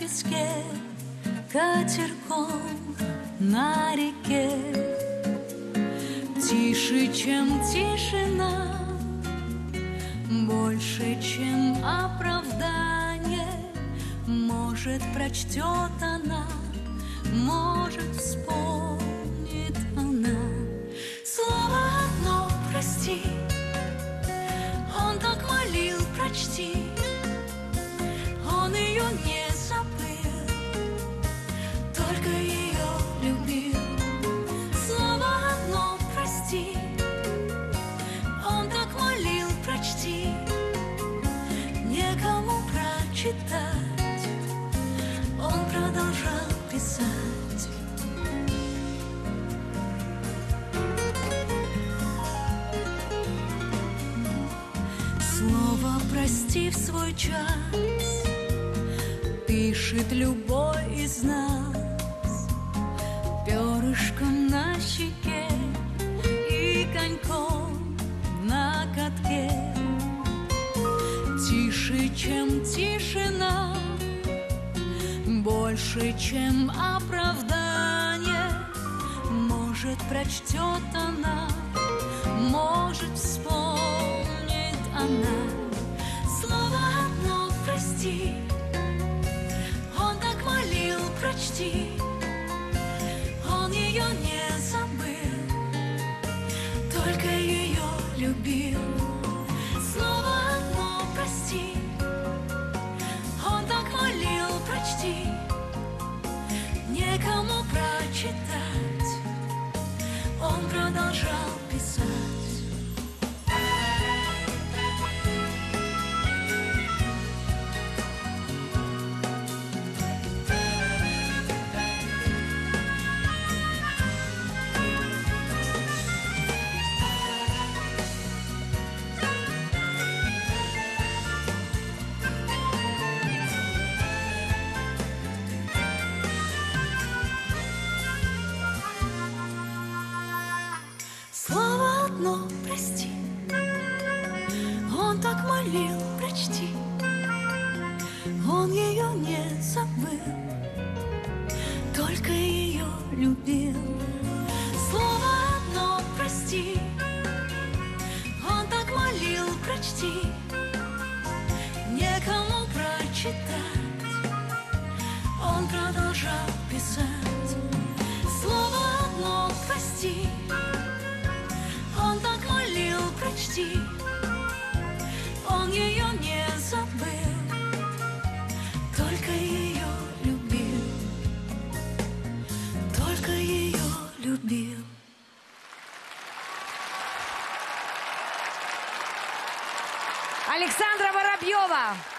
песке, катерком на реке. Тише, чем тишина, больше, чем оправдание. Может, прочтет она, может, вспомнит она. Слово одно прости, он так молил, прочти. Он ее не забыл, только ее любил. Слово одно прости, он так молил, прочти. Некому прочитать, он продолжал писать. Слово прости в свой час пишет любой из нас перышком на щеке и коньком на катке. Тише, чем тишина, больше, чем оправдание. Может, прочтет она, может, вспомнит она. Слово одно прости, он так молил, прочти. Он ее не забыл, только ее любил. Слово одно прости, он так молил, прочти. Некому прочитать, он продолжал писать. Слово одно прости, он так молил, прочти. Он ее не забыл, только ее любил. Слово одно прости, он так молил, прочти. Некому прочитать, он продолжал писать. Слово одно прости, он так молил, прочти. Он ее не забыл, только ее любил, только ее любил. Александра Воробьева.